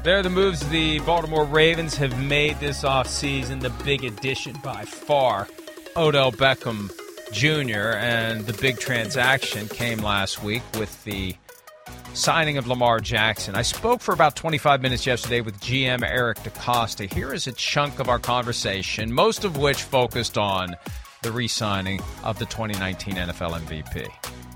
They're the moves the Baltimore Ravens have made this offseason. The big addition by far, Odell Beckham Jr., and the big transaction came last week with the signing of Lamar Jackson. I spoke for about 25 minutes yesterday with GM Eric DeCosta. Here is a chunk of our conversation, most of which focused on the re-signing of the 2019 NFL MVP.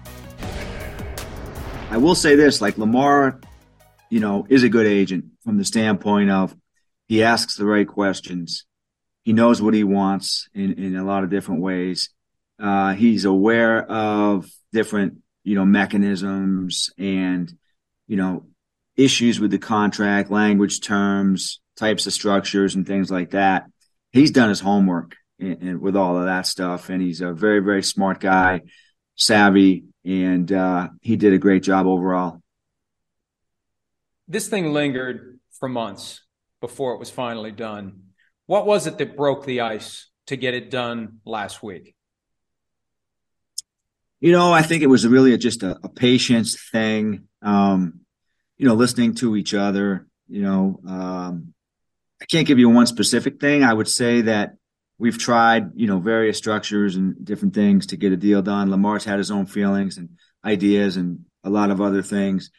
I will say this, like Lamar, is a good agent from the standpoint of he asks the right questions. He knows what he wants in a lot of different ways. He's aware of different, mechanisms and, issues with the contract, language terms, types of structures and things like that. He's done his homework and with all of that stuff. And he's a very, very smart guy, savvy, and he did a great job overall. This thing lingered for months before it was finally done. What was it that broke the ice to get it done last week? I think it was really just a patience thing, listening to each other. I can't give you one specific thing. I would say that we've tried, various structures and different things to get a deal done. Lamar's had his own feelings and ideas and a lot of other things.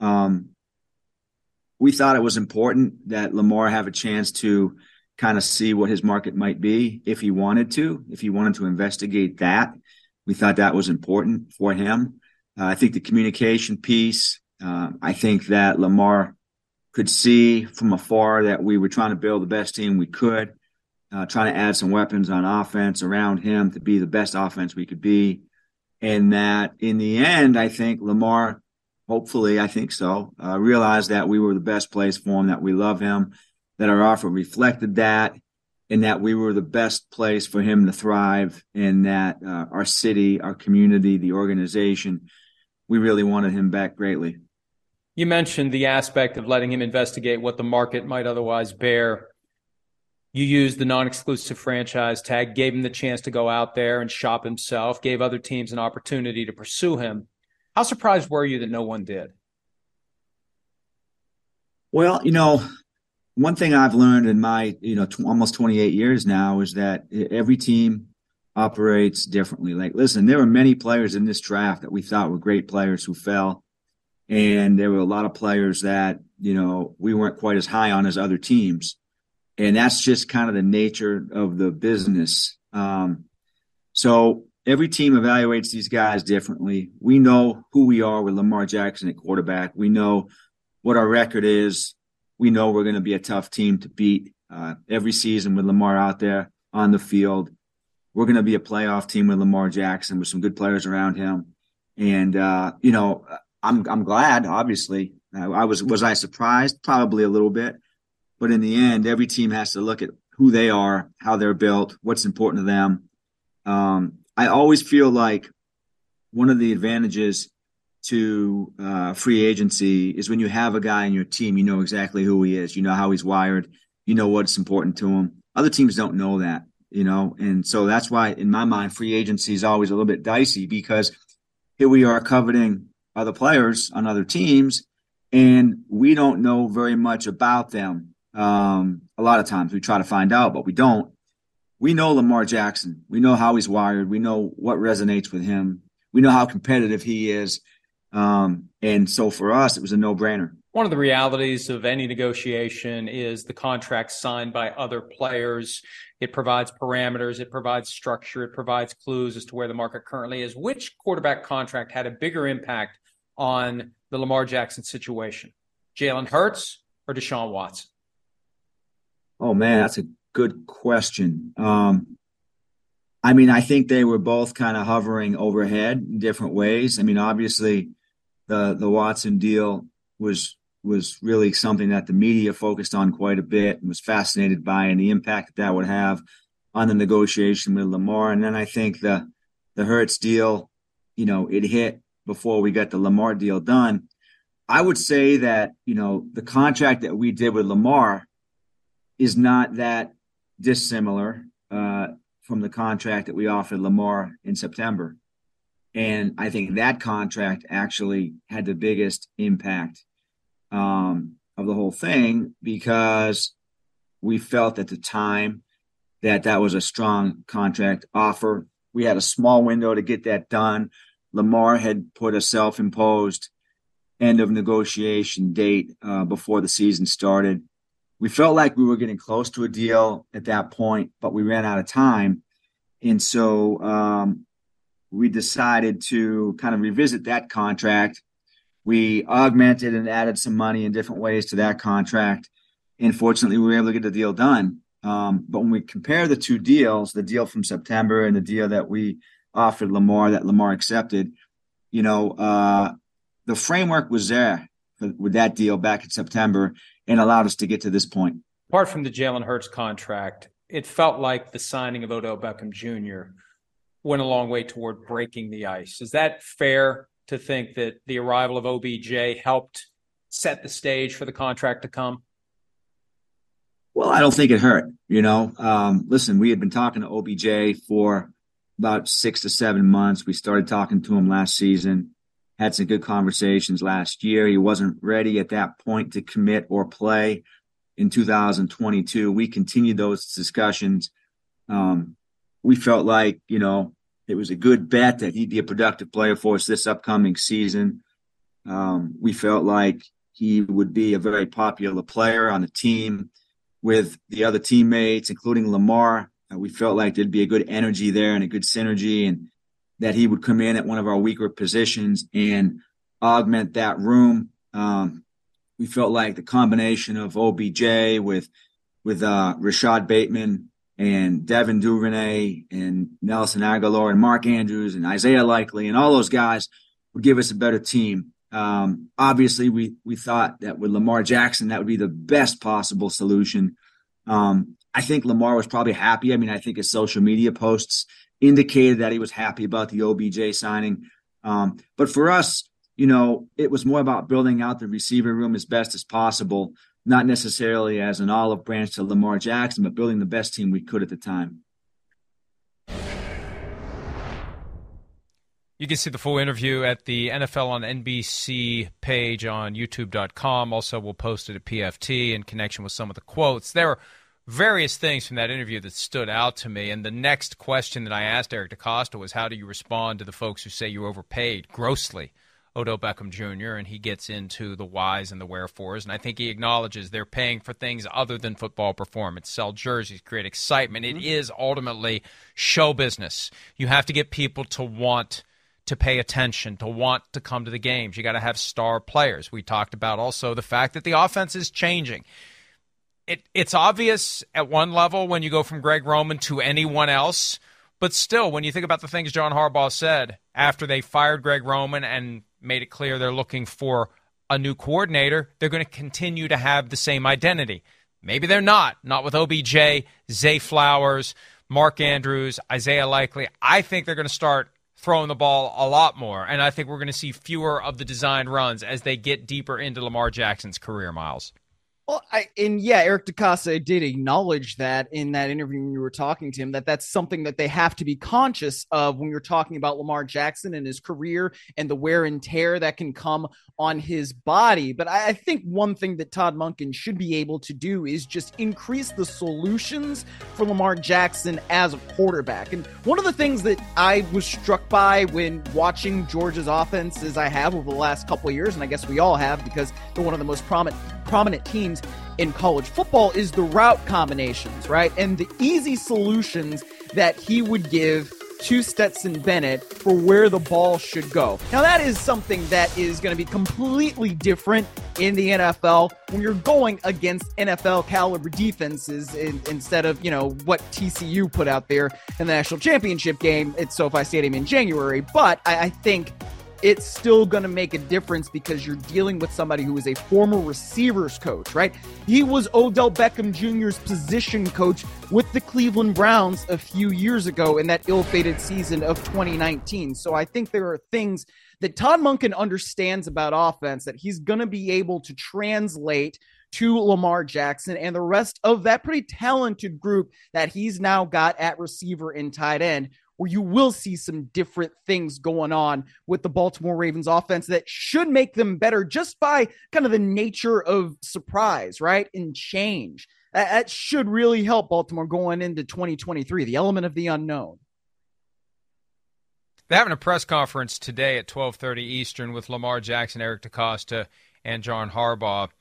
We thought it was important that Lamar have a chance to kind of see what his market might be if he wanted to investigate that. We thought that was important for him. I think the communication piece, I think that Lamar could see from afar that we were trying to build the best team we could, trying to add some weapons on offense around him to be the best offense we could be. And that in the end, I think Lamar, hopefully, I think so, realized that we were the best place for him, that we love him, that our offer reflected that, and that we were the best place for him to thrive, and that our city, our community, the organization, we really wanted him back greatly. You mentioned the aspect of letting him investigate what the market might otherwise bear. You used the non-exclusive franchise tag, gave him the chance to go out there and shop himself, gave other teams an opportunity to pursue him. How surprised were you that no one did? Well, one thing I've learned in my, almost 28 years now is that every team operates differently. Like, listen, there were many players in this draft that we thought were great players who fell. And there were a lot of players that, we weren't quite as high on as other teams. And that's just kind of the nature of the business. So every team evaluates these guys differently. We know who we are with Lamar Jackson at quarterback. We know what our record is. We know we're going to be a tough team to beat every season with Lamar out there on the field. We're going to be a playoff team with Lamar Jackson with some good players around him. And, I'm glad, obviously. Was I surprised? Probably a little bit. But in the end, every team has to look at who they are, how they're built, what's important to them. I always feel like one of the advantages to free agency is when you have a guy in your team, you know exactly who he is, you know how he's wired, you know what's important to him. Other teams don't know that, and so that's why in my mind, free agency is always a little bit dicey, because here we are coveting other players on other teams and we don't know very much about them. A lot of times we try to find out, but we don't. We know Lamar Jackson. We know how he's wired. We know what resonates with him. We know how competitive he is. And so for us, it was a no-brainer. One of the realities of any negotiation is the contract signed by other players. It provides parameters, it provides structure, it provides clues as to where the market currently is. Which quarterback contract had a bigger impact on the Lamar Jackson situation? Jalen Hurts or Deshaun Watson? Oh, man, that's a good question. I think they were both kind of hovering overhead in different ways. Obviously, the Watson deal was really something that the media focused on quite a bit and was fascinated by, and the impact that would have on the negotiation with Lamar. And then I think the Hurts deal, it hit before we got the Lamar deal done. I would say that, the contract that we did with Lamar is not that dissimilar from the contract that we offered Lamar in September. And I think that contract actually had the biggest impact on of the whole thing because we felt at the time that that was a strong contract offer. We had a small window to get that done. Lamar had put a self-imposed end of negotiation date before the season started. We felt like we were getting close to a deal at that point, but we ran out of time. And so we decided to kind of revisit that contract. We augmented and added some money in different ways to that contract. And fortunately, we were able to get the deal done. But when we compare the two deals, the deal from September and the deal that we offered Lamar, that Lamar accepted, the framework was there with that deal back in September and allowed us to get to this point. Apart from the Jalen Hurts contract, it felt like the signing of Odell Beckham Jr. went a long way toward breaking the ice. Is that fair to think that the arrival of OBJ helped set the stage for the contract to come? Well, I don't think it hurt. Listen, we had been talking to OBJ for about 6 to 7 months. We started talking to him last season, had some good conversations last year. He wasn't ready at that point to commit or play in 2022. We continued those discussions. We felt like, it was a good bet that he'd be a productive player for us this upcoming season. We felt like he would be a very popular player on the team with the other teammates, including Lamar. We felt like there'd be a good energy there and a good synergy, and that he would come in at one of our weaker positions and augment that room. We felt like the combination of OBJ with Rashad Bateman and Devin Duvernay and Nelson Aguilar and Mark Andrews and Isaiah Likely and all those guys would give us a better team. Obviously, we thought that with Lamar Jackson, that would be the best possible solution. I think Lamar was probably happy. I think his social media posts indicated that he was happy about the OBJ signing. But for us, it was more about building out the receiver room as best as possible, not necessarily as an olive branch to Lamar Jackson, but building the best team we could at the time. You can see the full interview at the NFL on NBC page on YouTube.com. Also, we'll post it at PFT in connection with some of the quotes. There are various things from that interview that stood out to me. And the next question that I asked Eric DeCosta was, how do you respond to the folks who say you overpaid grossly Odell Beckham Jr.? And he gets into the whys and the wherefores. And I think he acknowledges they're paying for things other than football performance, sell jerseys, create excitement. It is ultimately show business. You have to get people to want to pay attention, to want to come to the games. You got to have star players. We talked about also the fact that the offense is changing. It's obvious at one level when you go from Greg Roman to anyone else, but still, when you think about the things John Harbaugh said after they fired Greg Roman and made it clear they're looking for a new coordinator, they're going to continue to have the same identity. Maybe they're not with OBJ, Zay Flowers, Mark Andrews, Isaiah Likely. I think they're going to start throwing the ball a lot more, and I think we're going to see fewer of the design runs as they get deeper into Lamar Jackson's career, Miles. Well, Eric DeCosta did acknowledge that in that interview when you were talking to him, that's something that they have to be conscious of when you're talking about Lamar Jackson and his career and the wear and tear that can come on his body. But I think one thing that Todd Monken should be able to do is just increase the solutions for Lamar Jackson as a quarterback. And one of the things that I was struck by when watching Georgia's offense, as I have over the last couple of years, and I guess we all have because they're one of the most prominent teams in college football, is the route combinations, right? And the easy solutions that he would give to Stetson Bennett for where the ball should go. Now, that is something that is going to be completely different in the NFL when you're going against NFL caliber defenses instead of, what TCU put out there in the national championship game at SoFi Stadium in January. But I think it's still going to make a difference because you're dealing with somebody who is a former receivers coach, right? He was Odell Beckham Jr.'s position coach with the Cleveland Browns a few years ago in that ill-fated season of 2019. So I think there are things that Todd Monken understands about offense that he's going to be able to translate to Lamar Jackson and the rest of that pretty talented group that he's now got at receiver and tight end, where you will see some different things going on with the Baltimore Ravens offense that should make them better just by kind of the nature of surprise, right? And change. That should really help Baltimore going into 2023, the element of the unknown. They're having a press conference today at 12:30 Eastern with Lamar Jackson, Eric DeCosta, and John Harbaugh.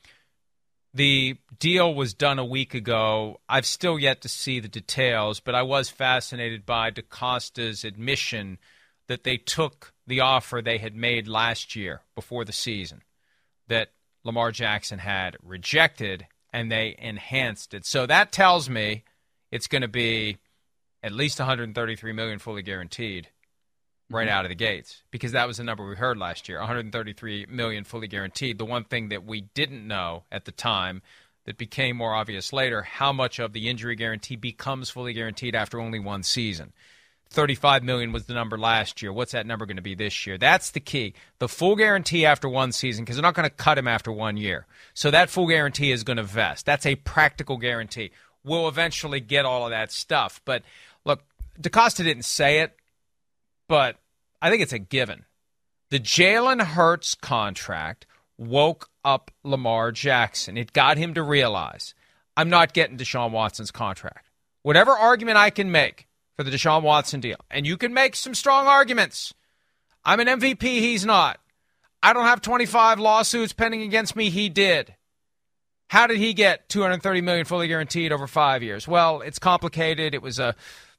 The deal was done a week ago. I've still yet to see the details, but I was fascinated by DeCosta's admission that they took the offer they had made last year before the season that Lamar Jackson had rejected, and they enhanced it. So that tells me it's going to be at least $133 million fully guaranteed right out of the gates, because that was the number we heard last year, $133 million fully guaranteed. The one thing that we didn't know at the time that became more obvious later, how much of the injury guarantee becomes fully guaranteed after only one season. $35 million was the number last year. What's that number going to be this year? That's the key. The full guarantee after one season, because they're not going to cut him after 1 year. So that full guarantee is going to vest. That's a practical guarantee. We'll eventually get all of that stuff. But look, DeCosta didn't say it, but I think it's a given. The Jalen Hurts contract woke up Lamar Jackson. It got him to realize, I'm not getting Deshaun Watson's contract. Whatever argument I can make for the Deshaun Watson deal, and you can make some strong arguments. I'm an MVP, he's not. I don't have 25 lawsuits pending against me, he did. How did he get $230 million fully guaranteed over 5 years? Well, it's complicated. It was a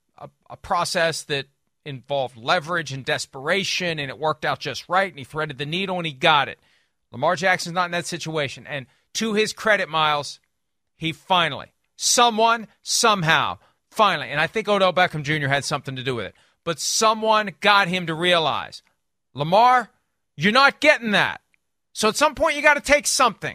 process that involved leverage and desperation, and it worked out just right, and he threaded the needle, and he got it. Lamar Jackson's not in that situation. And to his credit, Miles, he finally, someone, somehow, finally, and I think Odell Beckham Jr. had something to do with it, but someone got him to realize, Lamar, you're not getting that. So at some point, you got to take something.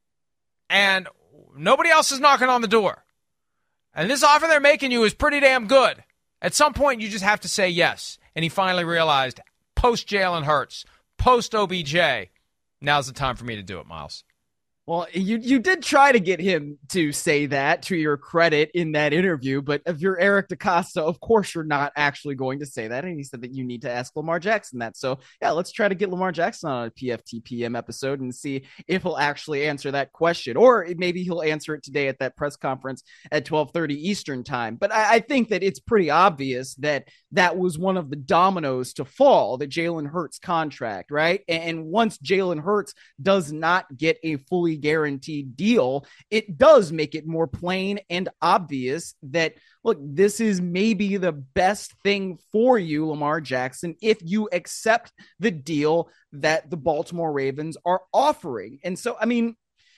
And nobody else is knocking on the door. And this offer they're making you is pretty damn good. At some point, you just have to say yes. And he finally realized, post-Jalen Hurts, post-OBJ, now's the time for me to do it, Miles. Well, you did try to get him to say that, to your credit, in that interview, but if you're Eric DeCosta, of course you're not actually going to say that, and he said that you need to ask Lamar Jackson that. So, yeah, let's try to get Lamar Jackson on a PFTPM episode and see if he'll actually answer that question, or maybe he'll answer it today at that press conference at 12:30 Eastern time. But I think that it's pretty obvious that that was one of the dominoes to fall, the Jalen Hurts contract, right? And once Jalen Hurts does not get a fully guaranteed deal, it does make it more plain and obvious that, look, this is maybe the best thing for you, Lamar Jackson, if you accept the deal that the Baltimore Ravens are offering. And so, I mean,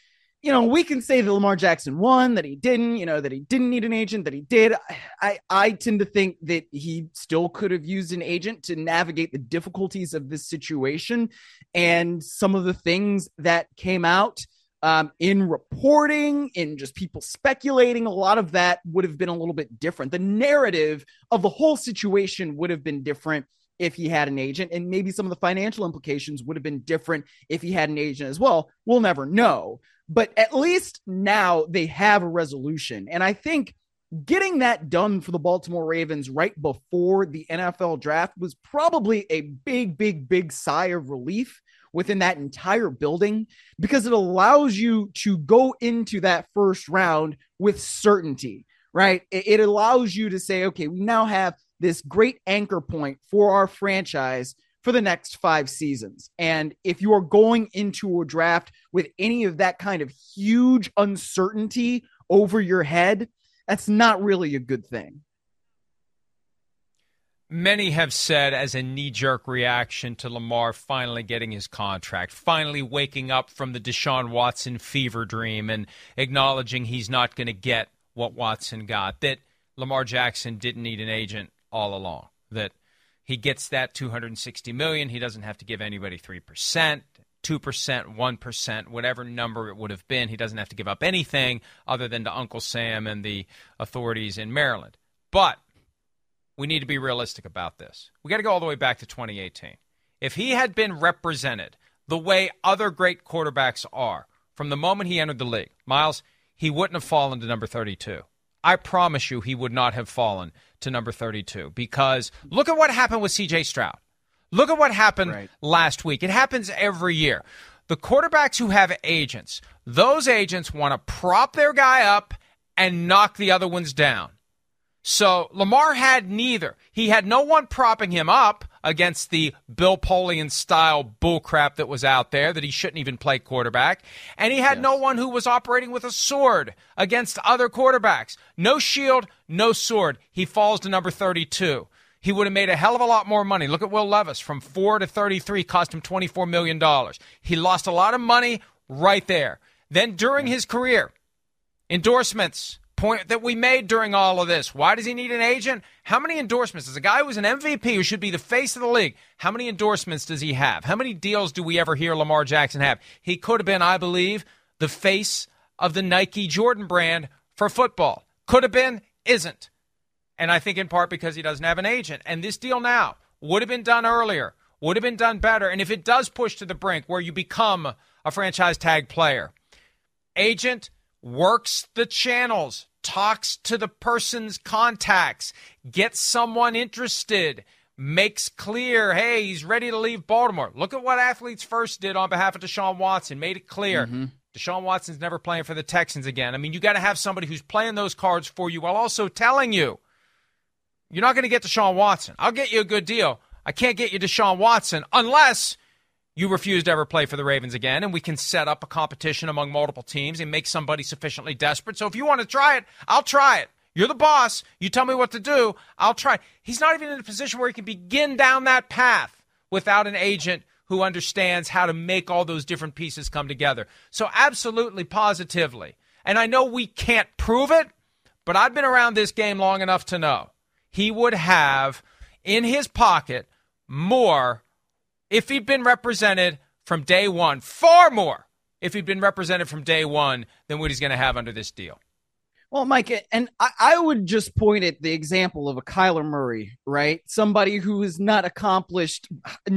we can say that Lamar Jackson won, that he didn't, that he didn't need an agent, that he did. I tend to think that he still could have used an agent to navigate the difficulties of this situation. And some of the things that came out in reporting, in just people speculating, a lot of that would have been a little bit different. The narrative of the whole situation would have been different if he had an agent, and maybe some of the financial implications would have been different if he had an agent as well. We'll never know. But at least now they have a resolution. And I think getting that done for the Baltimore Ravens right before the NFL draft was probably a big, big, big sigh of relief within that entire building, because it allows you to go into that first round with certainty, right? It allows you to say, okay, we now have this great anchor point for our franchise for the next 5 seasons. And if you are going into a draft with any of that kind of huge uncertainty over your head, that's not really a good thing. Many have said, as a knee-jerk reaction to Lamar finally getting his contract, finally waking up from the Deshaun Watson fever dream and acknowledging he's not going to get what Watson got, that Lamar Jackson didn't need an agent all along, that he gets that $260 million. He doesn't have to give anybody 3%, 2%, 1%, whatever number it would have been. He doesn't have to give up anything other than to Uncle Sam and the authorities in Maryland. But we need to be realistic about this. We got to go all the way back to 2018. If he had been represented the way other great quarterbacks are from the moment he entered the league, Miles, he wouldn't have fallen to number 32. I promise you he would not have fallen to number 32, because look at what happened with C.J. Stroud. Look at what happened last week. It happens every year. The quarterbacks who have agents, those agents want to prop their guy up and knock the other ones down. So Lamar had neither. He had no one propping him up against the Bill Polian-style bullcrap that was out there, that he shouldn't even play quarterback. And he had no one who was operating with a sword against other quarterbacks. No shield, no sword. He falls to number 32. He would have made a hell of a lot more money. Look at Will Levis. From 4 to 33 cost him $24 million. He lost a lot of money right there. Then during his career, endorsements, point that we made during all of this. Why does he need an agent? How many endorsements? As a guy who's an MVP, who should be the face of the league, how many endorsements does he have? How many deals do we ever hear Lamar Jackson have? He could have been, I believe, the face of the Nike Jordan brand for football. Could have been, isn't. And I think in part because he doesn't have an agent. And this deal now would have been done earlier, would have been done better. And if it does push to the brink where you become a franchise tag player, agent works the channels, talks to the person's contacts, gets someone interested, makes clear, hey, he's ready to leave Baltimore. Look at what Athletes First did on behalf of Deshaun Watson, made it clear. Deshaun Watson's never playing for the Texans again. I mean, you got to have somebody who's playing those cards for you while also telling you, you're not going to get Deshaun Watson. I'll get you a good deal. I can't get you Deshaun Watson unless you refuse to ever play for the Ravens again, and we can set up a competition among multiple teams and make somebody sufficiently desperate. So if you want to try it, I'll try it. You're the boss. You tell me what to do. I'll try. He's not even in a position where he can begin down that path without an agent who understands how to make all those different pieces come together. So absolutely, positively. And I know we can't prove it, but I've been around this game long enough to know he would have in his pocket more if he'd been represented from day one, far more if he'd been represented from day one than what he's going to have under this deal. Well, Mike, and I would just point at the example of a Kyler Murray, right? Somebody who has not accomplished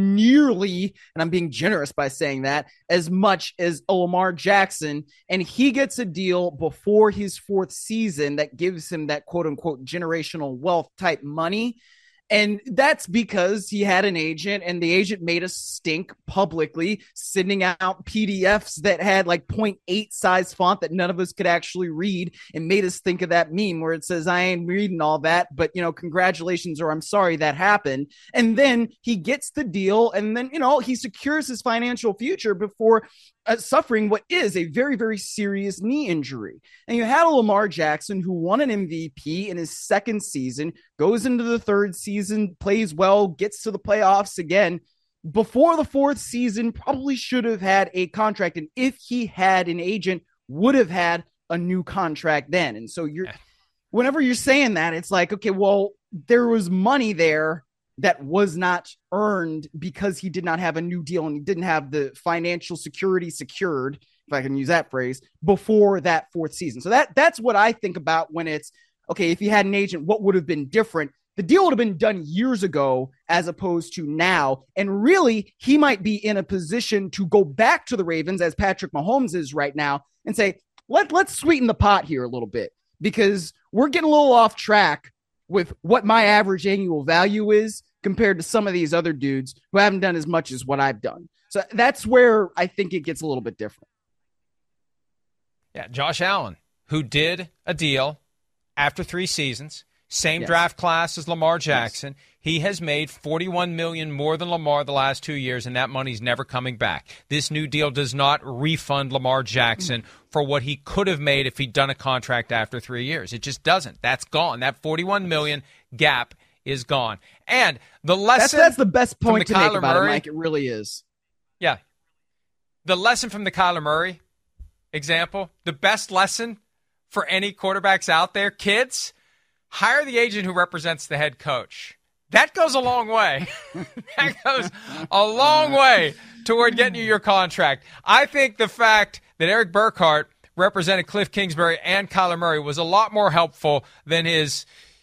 nearly, and I'm being generous by saying that, as much as a Lamar Jackson, and he gets a deal before his fourth season that gives him that quote-unquote generational wealth type money. And that's because he had an agent, and the agent made us stink publicly, sending out PDFs that had like 0.8 size font that none of us could actually read, and made us think of that meme where it says, I ain't reading all that, but, you know, congratulations, or I'm sorry that happened. And then he gets the deal, and then, you know, he secures his financial future before suffering what is a very, very serious knee injury. And you had a Lamar Jackson who won an MVP in his second season, goes into the third season, plays well, gets to the playoffs again. Before the fourth season, probably should have had a contract. And if he had an agent, would have had a new contract then. And so whenever you're saying that, it's like, okay, well, there was money there that was not earned because he did not have a new deal and he didn't have the financial security secured, if I can use that phrase, before that fourth season. So that's what I think about when it's, okay, if he had an agent, what would have been different? The deal would have been done years ago as opposed to now. And really, he might be in a position to go back to the Ravens, as Patrick Mahomes is right now, and say, let's sweeten the pot here a little bit, because we're getting a little off track with what my average annual value is compared to some of these other dudes who haven't done as much as what I've done. So that's where I think it gets a little bit different. Yeah, Josh Allen, who did a deal after 3 seasons, same draft class as Lamar Jackson. Yes. He has made $41 million more than Lamar the last 2 years, and that money's never coming back. This new deal does not refund Lamar Jackson for what he could have made if he'd done a contract after 3 years. It just doesn't. That's gone. That $41 million gap is gone. And the lesson... That's the best point to make Kyler about Murray, it, Mike. It really is. Yeah. The lesson from the Kyler Murray example, the best lesson for any quarterbacks out there, kids, hire the agent who represents the head coach. That goes a long way. That goes a long way toward getting you your contract. I think the fact that Eric Burkhart represented Cliff Kingsbury and Kyler Murray was a lot more helpful than his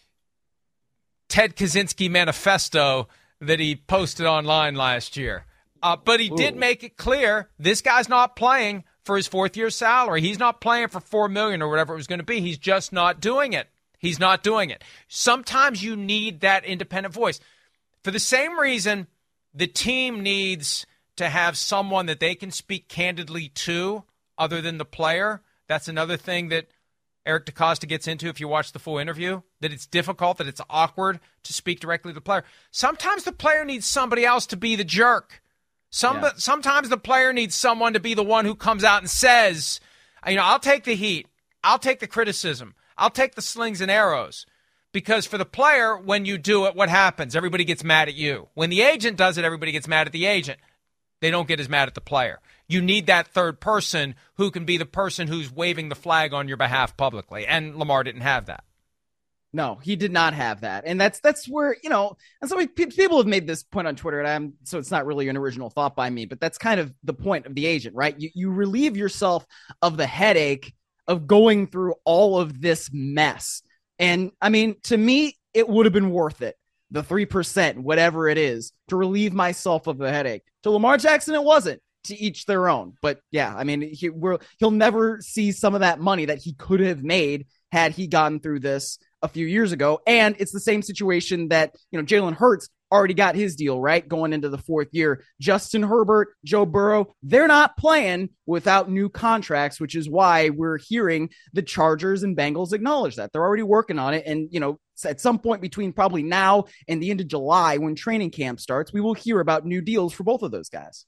Ted Kaczynski manifesto that he posted online last year. But he did make it clear this guy's not playing for his fourth-year salary. He's not playing for $4 million or whatever it was going to be. He's just not doing it. He's not doing it. Sometimes you need that independent voice. For the same reason, the team needs to have someone that they can speak candidly to other than the player. That's another thing that Eric DeCosta gets into if you watch the full interview, that it's difficult, that it's awkward to speak directly to the player. Sometimes the player needs somebody else to be the jerk. Sometimes the player needs someone to be the one who comes out and says, I'll take the heat. I'll take the criticism. I'll take the slings and arrows. Because for the player, when you do it, what happens? Everybody gets mad at you. When the agent does it, everybody gets mad at the agent. They don't get as mad at the player. You need that third person who can be the person who's waving the flag on your behalf publicly. And Lamar didn't have that. No, he did not have that. And that's where, and so people have made this point on Twitter, and so it's not really an original thought by me, but that's kind of the point of the agent, right? You relieve yourself of the headache of going through all of this mess. And I mean, to me, it would have been worth it. The 3%, whatever it is, to relieve myself of the headache. To Lamar Jackson, it wasn't. To each their own. But yeah, I mean, he'll never see some of that money that he could have made had he gotten through this a few years ago. And it's the same situation that, Jalen Hurts already got his deal, right? Going into the fourth year. Justin Herbert, Joe Burrow, they're not playing without new contracts, which is why we're hearing the Chargers and Bengals acknowledge that. They're already working on it. And, at some point between probably now and the end of July, when training camp starts, we will hear about new deals for both of those guys.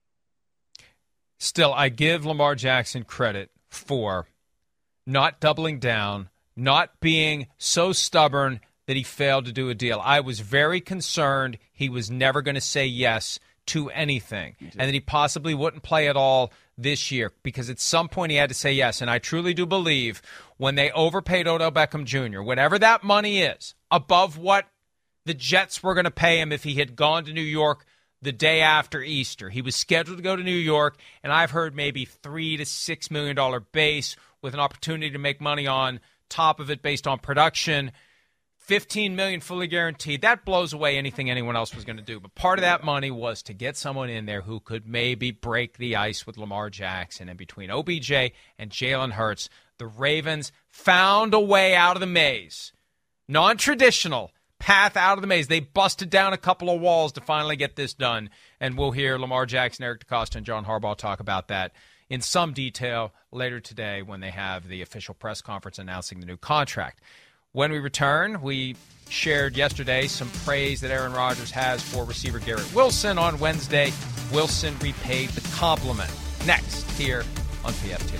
Still, I give Lamar Jackson credit for not doubling down, not being so stubborn that he failed to do a deal. I was very concerned he was never going to say yes to anything and that he possibly wouldn't play at all this year because at some point he had to say yes. And I truly do believe when they overpaid Odell Beckham Jr., whatever that money is, above what the Jets were going to pay him if he had gone to New York the day after Easter. He was scheduled to go to New York, and I've heard maybe $3 to $6 million base with an opportunity to make money on top of it based on production. $15 million fully guaranteed. That blows away anything anyone else was going to do. But part of that money was to get someone in there who could maybe break the ice with Lamar Jackson. And between OBJ and Jalen Hurts, the Ravens found a way out of the maze. Non-traditional path out of the maze. They busted down a couple of walls to finally get this done. And we'll hear Lamar Jackson, Eric DeCosta, and John Harbaugh talk about that in some detail later today when they have the official press conference announcing the new contract. When we return, we shared yesterday some praise that Aaron Rodgers has for receiver Garrett Wilson. On Wednesday, Wilson repaid the compliment. Next, here on PFT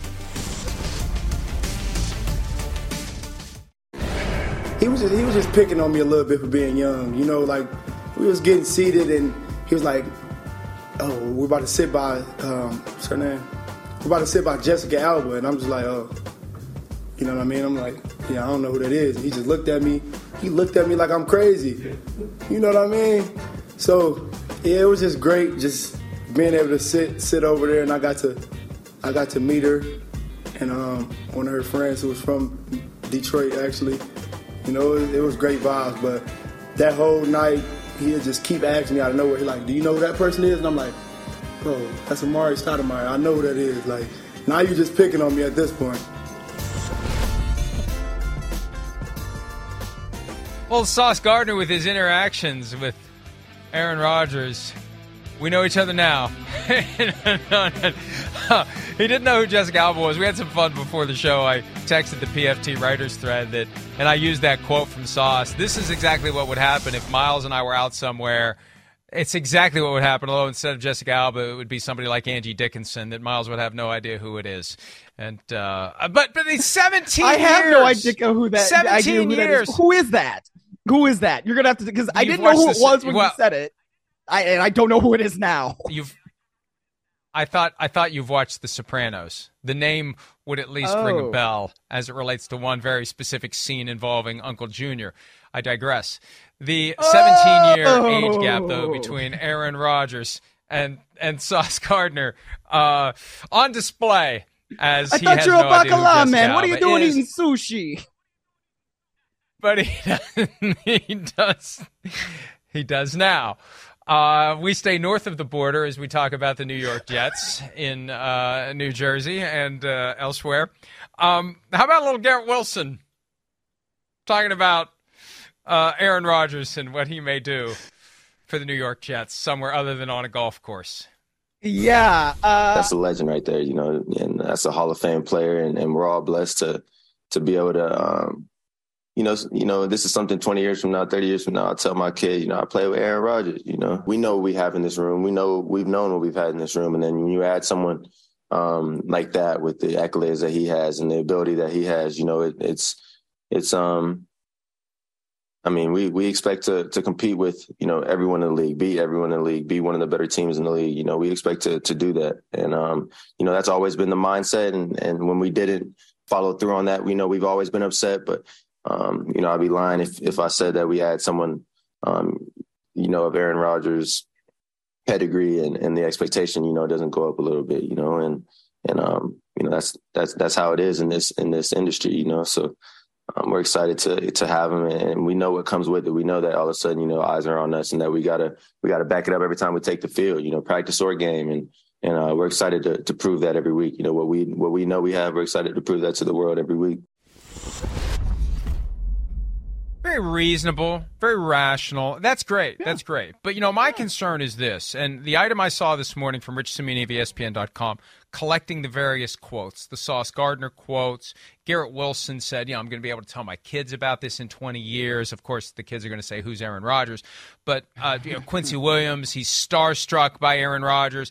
Live. He was just picking on me a little bit for being young. We was getting seated, and he was like, "Oh, we're about to sit by what's her name? We're about to sit by Jessica Alba," and I'm just like, "Oh." You know what I mean? I'm like, yeah, I don't know who that is. And he just looked at me. He looked at me like I'm crazy. You know what I mean? So, yeah, it was just great just being able to sit over there, and I got to meet her and one of her friends who was from Detroit, actually. It was great vibes. But that whole night, he'd just keep asking me out of nowhere. He's like, "Do you know who that person is?" And I'm like, "Bro, that's Amari Stoudemire. I know who that is." Like, now you're just picking on me at this point. Well, Sauce Gardner with his interactions with Aaron Rodgers. We know each other now. He didn't know who Jessica Alba was. We had some fun before the show. I texted the PFT writers thread and I used that quote from Sauce. This is exactly what would happen if Miles and I were out somewhere. It's exactly what would happen, although instead of Jessica Alba, it would be somebody like Angie Dickinson that Miles would have no idea who it is. And but he's 17 I years. have no idea who that 17 years. Who is that? Who is that? You're going to have to, because I didn't know who it was when you said it. I don't know who it is now. I thought you've watched The Sopranos. The name would at least ring a bell as it relates to one very specific scene involving Uncle Junior. I digress. The 17-year age gap, though, between Aaron Rodgers and Sauce Gardner on display as he has no idea who Jessica man. What are you Alba doing is. eating sushi? But he does now. We stay north of the border as we talk about the New York Jets in New Jersey and elsewhere. How about a little Garrett Wilson? talking about Aaron Rodgers and what he may do for the New York Jets somewhere other than on a golf course. Yeah. That's a legend right there, and that's a Hall of Fame player, and we're all blessed to be able to, this is something 20 years from now, 30 years from now, I'll tell my kid, I play with Aaron Rodgers, We know what we have in this room. We've known what we've had in this room. And then when you add someone like that with the accolades that he has and the ability that he has, we expect to compete with, everyone in the league, beat everyone in the league, be one of the better teams in the league. We expect to do that. And, that's always been the mindset. And when we didn't follow through on that, we've always been upset. But, I'd be lying if I said that we had someone, of Aaron Rodgers' pedigree and the expectation, doesn't go up a little bit, that's how it is in this industry, So we're excited to have him, and we know what comes with it. We know that all of a sudden, eyes are on us, and that we gotta back it up every time we take the field, practice or game, and we're excited to prove that every week. What we know we have, we're excited to prove that to the world every week. Very reasonable, very rational. That's great. Yeah. That's great. But, my concern is this, and the item I saw this morning from Rich Cimini of ESPN.com, collecting the various quotes, the Sauce Gardner quotes. Garrett Wilson said, I'm going to be able to tell my kids about this in 20 years. Of course, the kids are going to say, who's Aaron Rodgers? But, Quincy Williams, he's starstruck by Aaron Rodgers.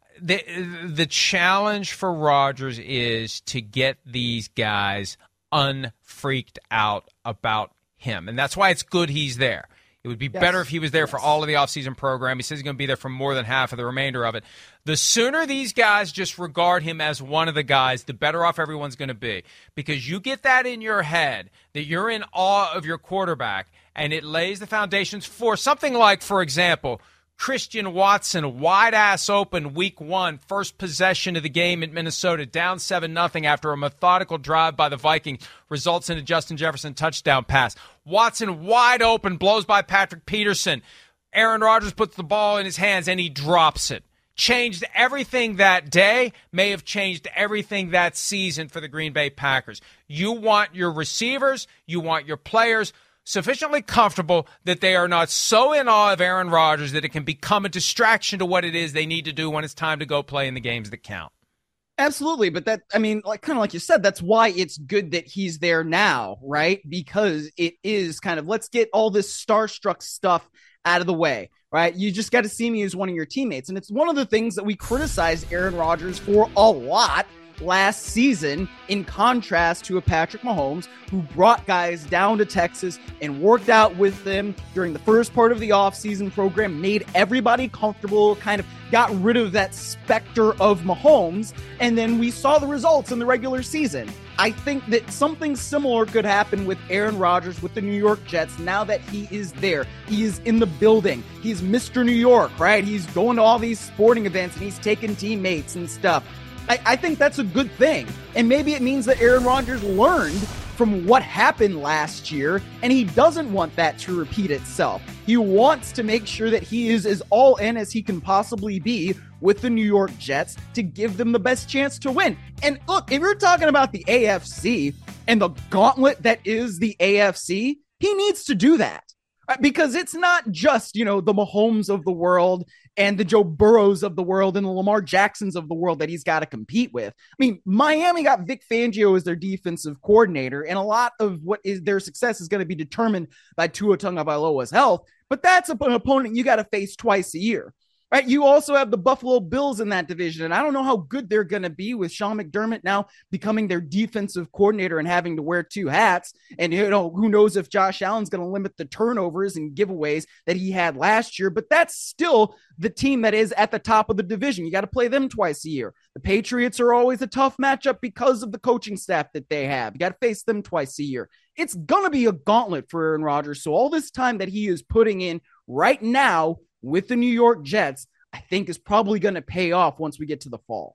The challenge for Rodgers is to get these guys unfreaked out about him. And that's why it's good he's there. It would be better if he was there for all of the offseason program. He says he's going to be there for more than half of the remainder of it. The sooner these guys just regard him as one of the guys, the better off everyone's going to be. Because you get that in your head, that you're in awe of your quarterback, and it lays the foundations for something like, for example, Christian Watson, wide-ass open, week 1, first possession of the game in Minnesota, down 7-0 after a methodical drive by the Vikings, results in a Justin Jefferson touchdown pass. Watson wide open, blows by Patrick Peterson. Aaron Rodgers puts the ball in his hands, and he drops it. Changed everything that day, may have changed everything that season for the Green Bay Packers. You want your receivers, you want your players sufficiently comfortable that they are not so in awe of Aaron Rodgers that it can become a distraction to what it is they need to do when it's time to go play in the games that count. Absolutely. But like you said, that's why it's good that he's there now, right? Because it is let's get all this starstruck stuff out of the way, right? You just got to see me as one of your teammates. And it's one of the things that we criticized Aaron Rodgers for a lot last season, in contrast to a Patrick Mahomes who brought guys down to Texas and worked out with them during the first part of the offseason program, made everybody comfortable, kind of got rid of that specter of Mahomes, and then we saw the results in the regular season. I think that something similar could happen with Aaron Rodgers with the New York Jets now that he is there. He is in the building. He's Mr. New York, right? He's going to all these sporting events and he's taking teammates and stuff. I think that's a good thing. And maybe it means that Aaron Rodgers learned from what happened last year, and he doesn't want that to repeat itself. He wants to make sure that he is as all in as he can possibly be with the New York Jets to give them the best chance to win. And look, if you're talking about the AFC and the gauntlet that is the AFC, he needs to do that. Because it's not just, the Mahomes of the world and the Joe Burrows of the world and the Lamar Jacksons of the world that he's got to compete with. I mean, Miami got Vic Fangio as their defensive coordinator, and a lot of what is their success is going to be determined by Tua Tagovailoa's health, but that's an opponent you got to face twice a year. Right, you also have the Buffalo Bills in that division, and I don't know how good they're going to be with Sean McDermott now becoming their defensive coordinator and having to wear two hats. And, who knows if Josh Allen's going to limit the turnovers and giveaways that he had last year, but that's still the team that is at the top of the division. You got to play them twice a year. The Patriots are always a tough matchup because of the coaching staff that they have. You got to face them twice a year. It's going to be a gauntlet for Aaron Rodgers. So all this time that he is putting in right now with the New York Jets, I think is probably going to pay off once we get to the fall.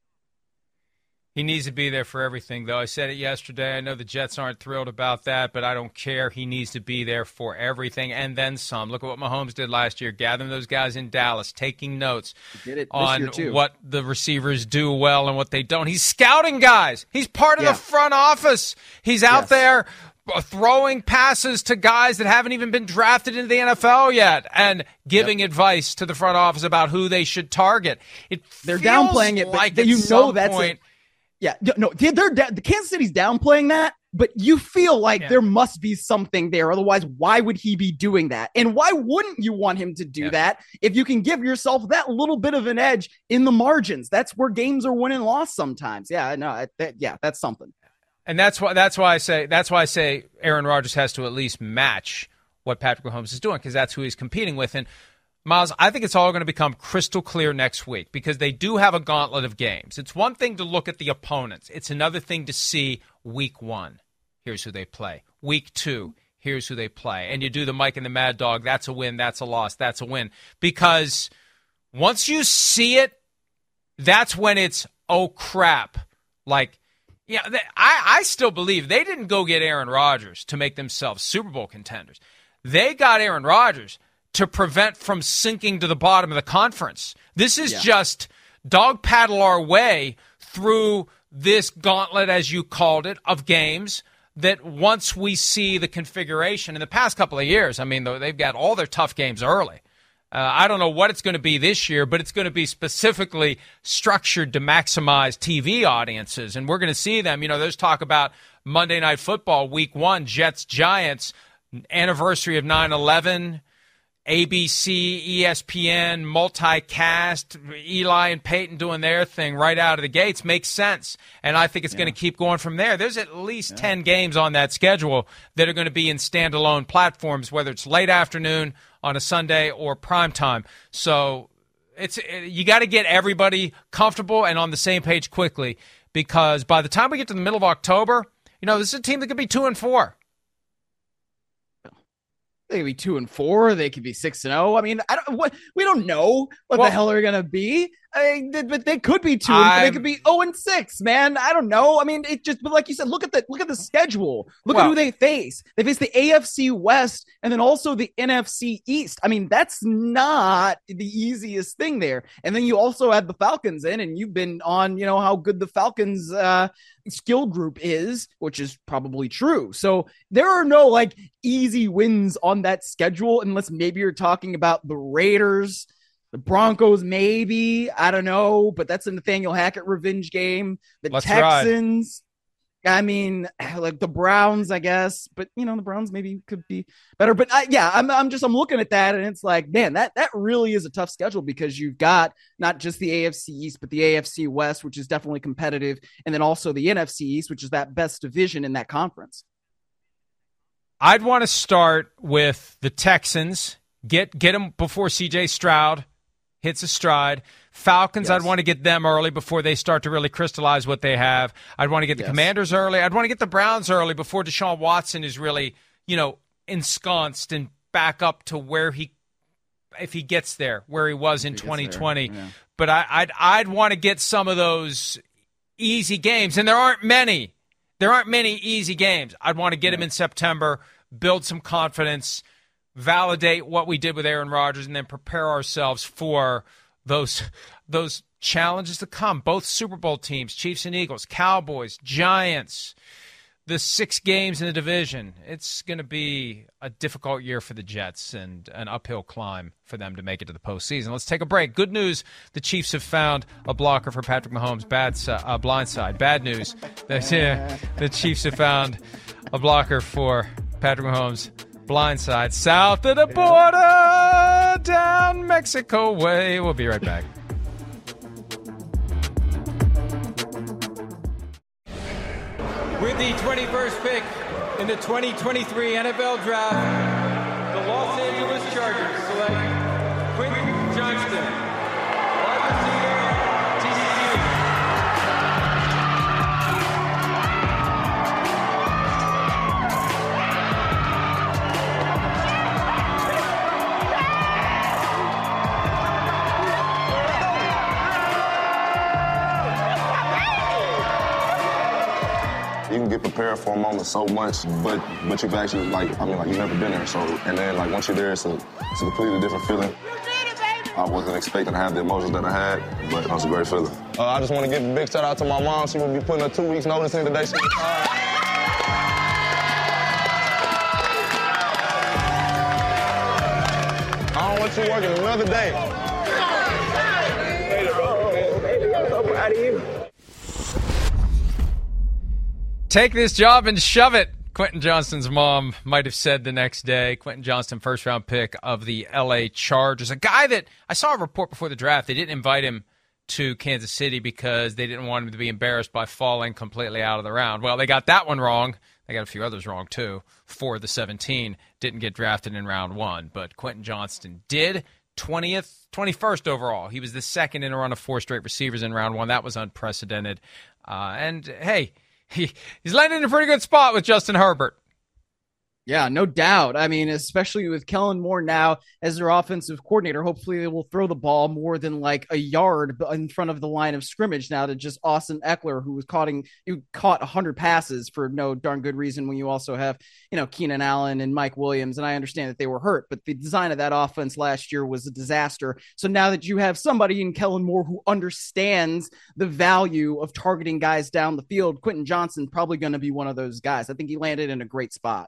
He needs to be there for everything, though. I said it yesterday. I know the Jets aren't thrilled about that, but I don't care. He needs to be there for everything and then some. Look at what Mahomes did last year, gathering those guys in Dallas, taking notes on what the receivers do well and what they don't. He's scouting guys. He's part of the front office. He's out there throwing passes to guys that haven't even been drafted into the NFL yet and giving advice to the front office about who they should target. They're downplaying it, like but that's point. The Kansas City's downplaying that, but you feel like there must be something there. Otherwise, why would he be doing that? And why wouldn't you want him to do that if you can give yourself that little bit of an edge in the margins? That's where games are won and lost sometimes. Yeah, no, that's something. And that's why I say Aaron Rodgers has to at least match what Patrick Mahomes is doing, because that's who he's competing with. And Miles, I think it's all going to become crystal clear next week, because they do have a gauntlet of games. It's one thing to look at the opponents. It's another thing to see week 1. Here's who they play. Week 2, here's who they play. And you do the Mike and the Mad Dog. That's a win. That's a loss. That's a win. Because once you see it, that's when it's, oh, crap. Like, yeah, I still believe they didn't go get Aaron Rodgers to make themselves Super Bowl contenders. They got Aaron Rodgers to prevent from sinking to the bottom of the conference. This is just dog paddle our way through this gauntlet, as you called it, of games that once we see the configuration in the past couple of years, I mean, they've got all their tough games early. I don't know what it's going to be this year, but it's going to be specifically structured to maximize TV audiences. And we're going to see them. You know, there's talk about Monday Night Football, week 1, Jets-Giants, anniversary of 9/11, ABC, ESPN, multicast, Eli and Peyton doing their thing right out of the gates. Makes sense. And I think it's going to keep going from there. There's at least 10 games on that schedule that are going to be in standalone platforms, whether it's late afternoon on a Sunday or primetime. So you got to get everybody comfortable and on the same page quickly, because by the time we get to the middle of October, you know, this is a team that could be 2-4. They could be 2-4. They could be 6-0. I mean, we don't know what the hell they're gonna be. But they could be 2. They could be 0-6. Man, I don't know. I mean, but like you said, look at the schedule. Look at who they face. They face the AFC West and then also the NFC East. I mean, that's not the easiest thing there. And then you also add the Falcons in, and you've been on, you know, how good the Falcons skill group is, which is probably true. So there are no like easy wins on that schedule, unless maybe you're talking about the Raiders, the Broncos, maybe. I don't know, but that's a Nathaniel Hackett revenge game. Let's Texans. Ride. I mean, like the Browns, I guess, but you know, the Browns maybe could be better. But I'm looking at that, and it's like, man, that really is a tough schedule, because you've got not just the AFC East, but the AFC West, which is definitely competitive, and then also the NFC East, which is that best division in that conference. I'd want to start with the Texans. Get them before CJ Stroud hits a stride. Falcons, I'd want to get them early before they start to really crystallize what they have. I'd want to get the Commanders early. I'd want to get the Browns early before Deshaun Watson is really, you know, ensconced and back up to where if he gets there, where he was in 2020. Yeah. But I'd want to get some of those easy games, and there aren't many. There aren't many easy games. I'd want to get them in September, build some confidence, validate what we did with Aaron Rodgers, and then prepare ourselves for those challenges to come. Both Super Bowl teams, Chiefs and Eagles, Cowboys, Giants, the 6 games in the division. It's going to be a difficult year for the Jets and an uphill climb for them to make it to the postseason. Let's take a break. Good news, the Chiefs have found a blocker for Patrick Mahomes. Blind side. Bad news, the Chiefs have found a blocker for Patrick Mahomes. Blindside, south of the border, down Mexico way. We'll be right back. With the 21st pick in the 2023 NFL Draft, the Los Angeles Chargers select Quentin Johnston, wide receiver, TCU. You can get prepared for a moment so much, but you've actually, you've never been there. So, and then, once you're there, it's a completely different feeling. I wasn't expecting to have the emotions that I had, but it was a great feeling. I just want to give a big shout out to my mom. She will be putting her 2 weeks notice in today. She was tired. want you working another day. Take this job and shove it, Quentin Johnston's mom might have said the next day. Quentin Johnston, first-round pick of the L.A. Chargers. A guy that I saw a report before the draft. They didn't invite him to Kansas City because they didn't want him to be embarrassed by falling completely out of the round. Well, they got that one wrong. They got a few others wrong, too. 4 of the 17 didn't get drafted in round 1, but Quentin Johnston did. 21st overall. He was the second in a run of 4 straight receivers in round 1. That was unprecedented. And, hey, he's landed in a pretty good spot with Justin Herbert. Yeah, no doubt. I mean, especially with Kellen Moore now as their offensive coordinator, hopefully they will throw the ball more than like a yard in front of the line of scrimmage now to just Austin Eckler, who caught 100 passes for no darn good reason when you also have, Keenan Allen and Mike Williams. And I understand that they were hurt, but the design of that offense last year was a disaster. So now that you have somebody in Kellen Moore who understands the value of targeting guys down the field, Quentin Johnston probably going to be one of those guys. I think he landed in a great spot.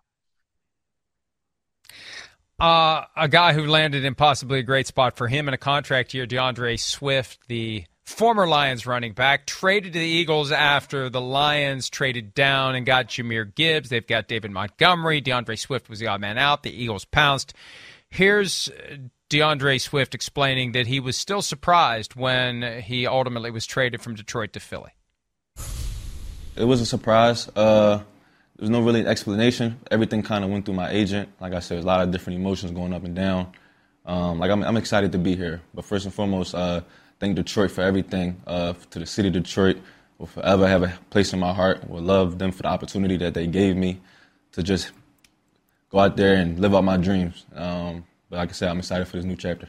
A guy who landed in possibly a great spot for him in a contract year, DeAndre Swift, the former Lions running back, traded to the Eagles after the Lions traded down and got Jahmyr Gibbs. They've got David Montgomery. DeAndre Swift was the odd man out. The Eagles pounced. Here's DeAndre Swift explaining that he was still surprised when he ultimately was traded from Detroit to Philly. It was a surprise. There's no really explanation. Everything kind of went through my agent. Like I said, there's a lot of different emotions going up and down. I'm excited to be here. But first and foremost, thank Detroit for everything. To the city of Detroit, will forever have a place in my heart. Will love them for the opportunity that they gave me to just go out there and live out my dreams. But like I said, I'm excited for this new chapter.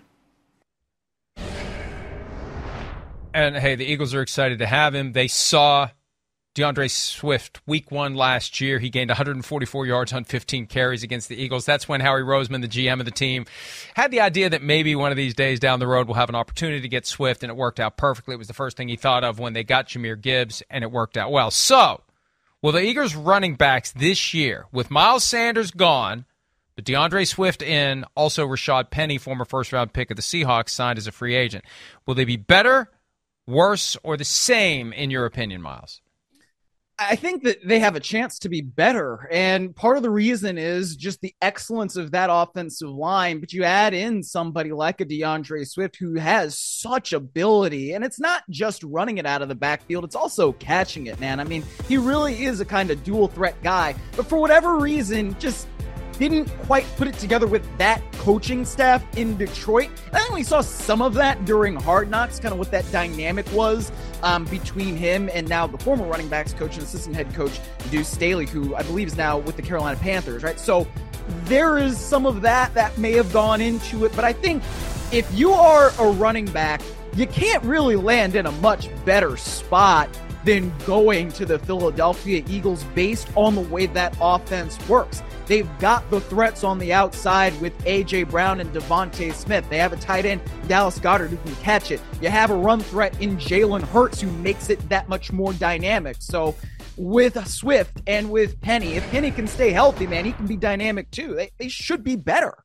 And, hey, the Eagles are excited to have him. They saw DeAndre Swift, week 1 last year. He gained 144 yards on 15 carries against the Eagles. That's when Howie Roseman, the GM of the team, had the idea that maybe one of these days down the road we'll have an opportunity to get Swift, and it worked out perfectly. It was the first thing he thought of when they got Jahmyr Gibbs, and it worked out well. So, will the Eagles running backs this year, with Miles Sanders gone, but DeAndre Swift in, also Rashad Penny, former first-round pick of the Seahawks, signed as a free agent, will they be better, worse, or the same, in your opinion, Miles? I think that they have a chance to be better. And part of the reason is just the excellence of that offensive line. But you add in somebody like a DeAndre Swift who has such ability. And it's not just running it out of the backfield. It's also catching it, man. I mean, he really is a kind of dual threat guy. But for whatever reason, just didn't quite put it together with that coaching staff in Detroit. I think we saw some of that during Hard Knocks, kind of what that dynamic was between him and now the former running backs coach and assistant head coach Deuce Staley, who I believe is now with the Carolina Panthers, right? So there is some of that may have gone into it. But I think if you are a running back, you can't really land in a much better spot than going to the Philadelphia Eagles based on the way that offense works. They've got the threats on the outside with A.J. Brown and Devontae Smith. They have a tight end, Dallas Goedert, who can catch it. You have a run threat in Jalen Hurts, who makes it that much more dynamic. So with Swift and with Penny, if Penny can stay healthy, man, he can be dynamic too. They should be better.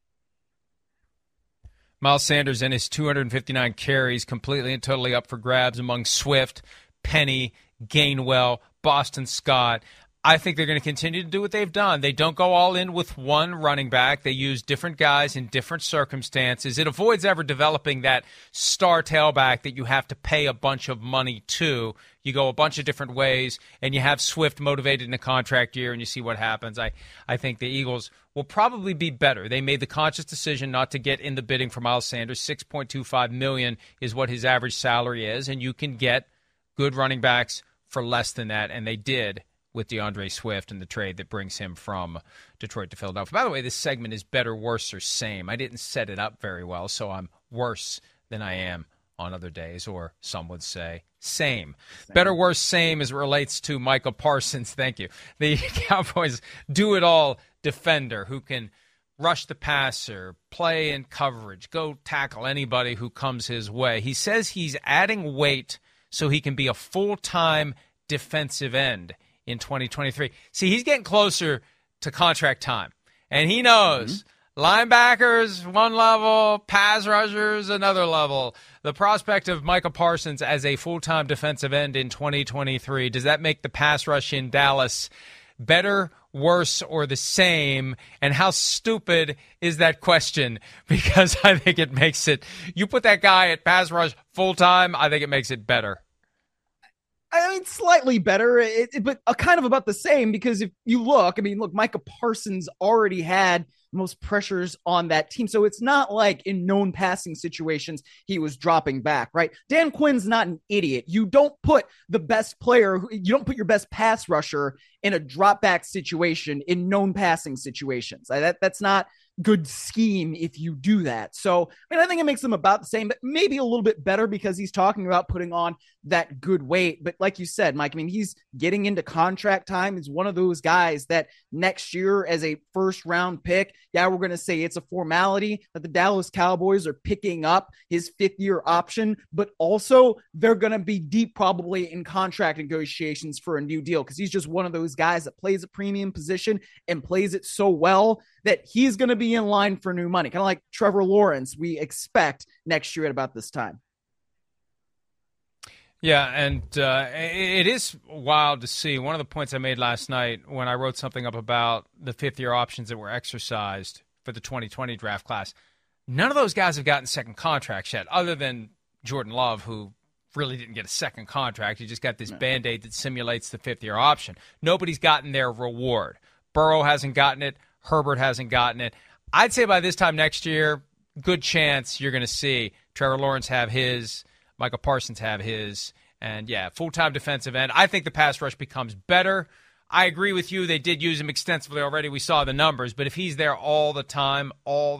Miles Sanders and his 259 carries completely and totally up for grabs among Swift, Penny, Gainwell, Boston Scott. I think they're going to continue to do what they've done. They don't go all in with one running back. They use different guys in different circumstances. It avoids ever developing that star tailback that you have to pay a bunch of money to. You go a bunch of different ways, and you have Swift motivated in a contract year, and you see what happens. I think the Eagles will probably be better. They made the conscious decision not to get in the bidding for Miles Sanders. $6.25 million is what his average salary is, and you can get good running backs for less than that, and they did with DeAndre Swift and the trade that brings him from Detroit to Philadelphia. By the way, this segment is better, worse, or same. I didn't set it up very well, so I'm worse than I am on other days, or some would say same. Better, worse, same as it relates to Michael Parsons. Thank you. The Cowboys do-it-all defender who can rush the passer, play in coverage, go tackle anybody who comes his way. He says he's adding weight so he can be a full-time defensive end in 2023. See, he's getting closer to contract time, and he knows Linebackers, one level, pass rushers, another level. The prospect of Micah Parsons as a full-time defensive end in 2023, does that make the pass rush in Dallas better, worse, or the same? And how stupid is that question? Because I think it makes it, you put that guy at pass rush full-time, I think it makes it better. I mean, slightly better, but kind of about the same, because if you look, Micah Parsons already had most pressures on that team. So it's not like in known passing situations he was dropping back, right? Dan Quinn's not an idiot. You don't put the best player, you don't put your best pass rusher in a drop back situation in known passing situations. That's not good scheme if you do that. So, I think it makes them about the same, but maybe a little bit better because he's talking about putting on that good weight. But like you said, Mike, he's getting into contract time. He's one of those guys that next year as a first round pick, we're going to say it's a formality that the Dallas Cowboys are picking up his 5th-year option, but also they're going to be deep probably in contract negotiations for a new deal because he's just one of those guys that plays a premium position and plays it so well that he's going to be in line for new money, kind of like Trevor Lawrence we expect next year at about this time. Yeah, and it is wild to see. One of the points I made last night when I wrote something up about the 5th-year options that were exercised for the 2020 draft class, none of those guys have gotten second contracts yet, other than Jordan Love, who really didn't get a second contract. He just got this Band-Aid that simulates the 5th-year option. Nobody's gotten their reward. Burrow hasn't gotten it. Herbert hasn't gotten it. I'd say by this time next year, good chance you're going to see Trevor Lawrence have his, Micah Parsons have his, and full-time defensive end. I think the pass rush becomes better. I agree with you. They did use him extensively already. We saw the numbers, but if he's there all the time,